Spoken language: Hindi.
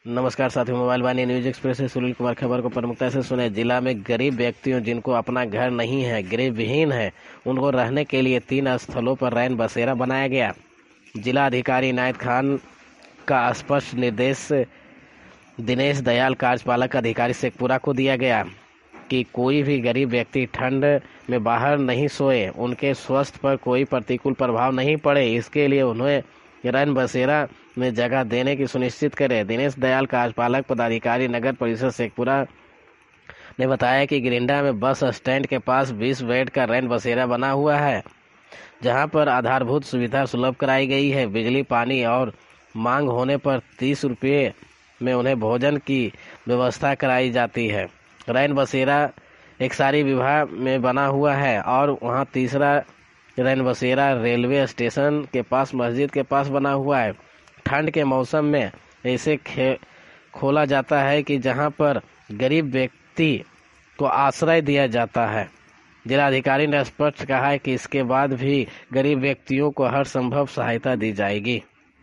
नमस्कार साथियों, मोबाइल वाणी न्यूज एक्सप्रेस से सुनील कुमार खबर को प्रमुखता से सुने। जिला में गरीब व्यक्तियों जिनको अपना घर नहीं है, गृह विहीन है, उनको रहने के लिए 3 स्थलों पर रैन बसेरा बनाया गया। जिला अधिकारी इनायत खान का स्पष्ट निर्देश दिनेश दयाल कार्यपालक अधिकारी शेखपुरा को दिया गया कि कोई भी गरीब व्यक्ति ठंड में बाहर नहीं सोए, उनके स्वास्थ्य पर कोई प्रतिकूल प्रभाव नहीं पड़े, इसके लिए उन्हें रैन बसेरा में जगह देने की सुनिश्चित करें। दिनेश दयाल कार्यपालक पदाधिकारी नगर परिषद शेखपुरा ने बताया कि गिरिंडा में बस स्टैंड के पास 20 बेड का रैन बसेरा बना हुआ है, जहां पर आधारभूत सुविधा सुलभ कराई गई है। बिजली, पानी और मांग होने पर 30 रुपये में उन्हें भोजन की व्यवस्था कराई जाती है। रैन बसेरा एक्सारी विभाग में बना हुआ है और वहां तीसरा रैन बसेरा रेलवे स्टेशन के पास मस्जिद के पास बना हुआ है। ठंड के मौसम में ऐसे खोला जाता है कि जहां पर गरीब व्यक्ति को आश्रय दिया जाता है। जिलाधिकारी ने स्पष्ट कहा है कि इसके बाद भी गरीब व्यक्तियों को हर संभव सहायता दी जाएगी।